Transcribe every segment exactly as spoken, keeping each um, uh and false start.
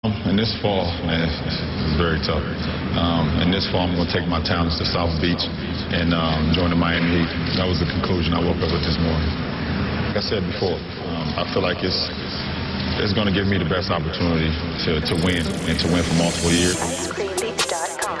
In this fall, man, it's, it's very tough. Um, in this fall, I'm going to take my talents to South Beach and um, join the Miami Heat. That was the conclusion I woke up with this morning. Like I said before, um, I feel like it's it's going to give me the best opportunity to, to win and to win for multiple years. ice cream beats dot com.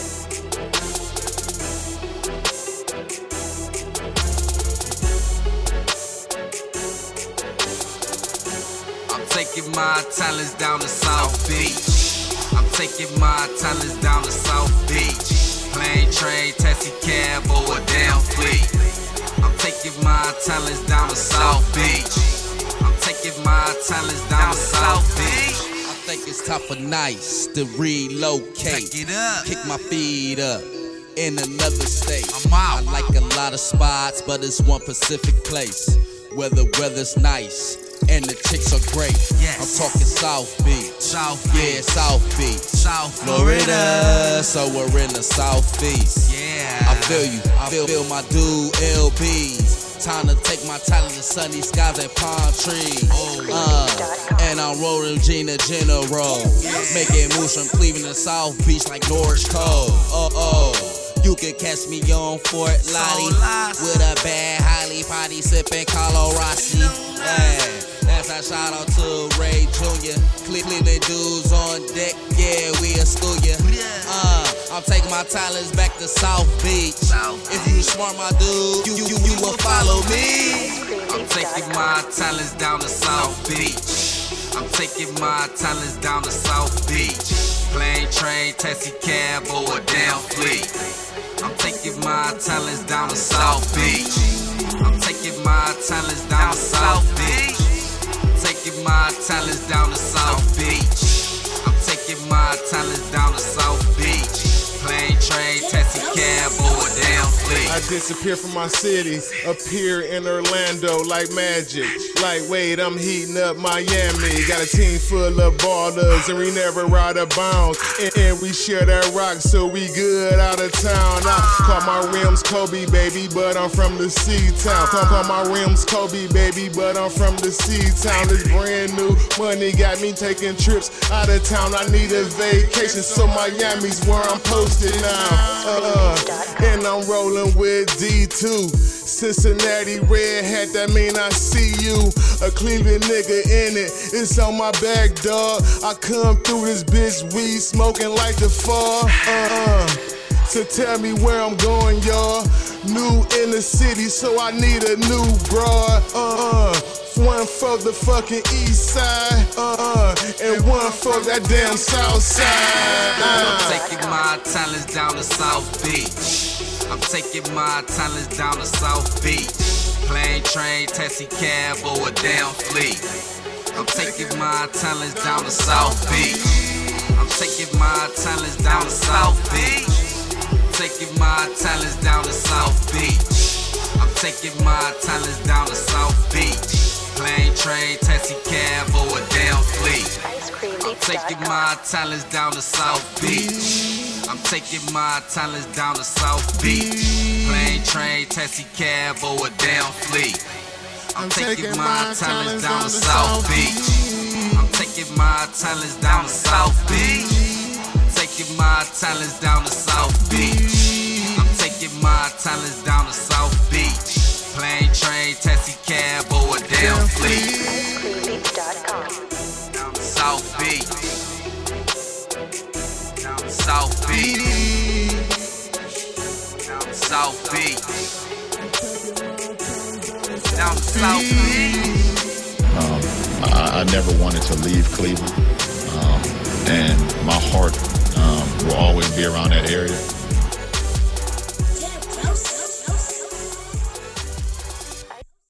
Taking my talents down to South Beach. I'm taking my talents down to South Beach. Plane, train, taxi, cab, or a damn fleet. I'm taking my talents down to South Beach. I'm taking my talents down to South Beach. I think it's time for nice to relocate. Pick it up. Kick my feet up in another state. I'm out. I like a lot of spots, but it's one specific place where the weather's nice and the chicks are great. Yes. I'm talking South Beach. South Beach. Yeah, South Beach. South Florida. So we're in the Southeast. Yeah. I feel you. I feel, feel my dude L B's. Time to take my talent to sunny skies and palm trees. Uh, and I'm rolling Gina General. Yeah. Making moves from Cleveland to South Beach like Norris Cole. Oh, oh. You can catch me on Fort Lottie with a bad Holly potty sipping Carlo Rossi. Yeah. That's a shout out to Ray Junior Cleveland dudes on deck, yeah, we'll school ya. Uh, I'm taking my talents back to South Beach. If you smart, my dude, you, you, you will follow me. I'm taking my talents down to South Beach. I'm taking my talents down to South Beach. Plane, train, taxi, cab, or a damn fleet. I'm taking my talents down to South Beach. I'm taking my talents down to South Beach. Taking my talents down to South Beach. I'm taking my talents down to South Beach. Plane, train, taxi, cab, or a damn fleet. I disappear from my city, appear in Orlando like magic. Like, wait, I'm heating up Miami. Got a team full of ballers and we never ride a bounce. And, and we share that rock, so we good out of town. I call my rims Kobe, baby, but I'm from the C-Town. Call, call my rims Kobe, baby, but I'm from the C-Town. This brand new money got me taking trips out of town. I need a vacation, so Miami's where I'm posted now. Uh, and I'm rolling with D two. Cincinnati red hat, that mean I see you. A Cleveland nigga in it, it's on my back, dog. I come through this bitch, weed smoking like the fall. Uh-uh. So tell me where I'm going, y'all. New in the city, so I need a new broad. Uh-uh. One for the fucking east side, uh-uh, and one for that damn south side. Uh. I'm taking my talents down to South Beach. I'm taking my talents down to South Beach. Plane, train, taxi, cab, or a damn fleet. I'm taking my talents down to South Beach. I'm taking my talents down to South Beach. Taking my talents down to South Beach. I'm taking my talents down to South Beach. Plane, train, taxi, cab, or a damn fleet. I'm taking my talents down to South Beach. I'm taking my talents down to South Beach. Plane, train, taxi, cab, or a damn fleet. I'm taking my talents down to South Beach. I'm taking my talents down to South Beach. Taking my talents down to South Beach. I'm taking my talents down to South Beach. Plane, train, taxi, cab, or a damn fleet. ice cream beats dot com. Down to South Beach. Down to South Beach. Down to South Beach. Down to South Beach. Um, I, I never wanted to leave Cleveland, um, and my heart um, will always be around that area.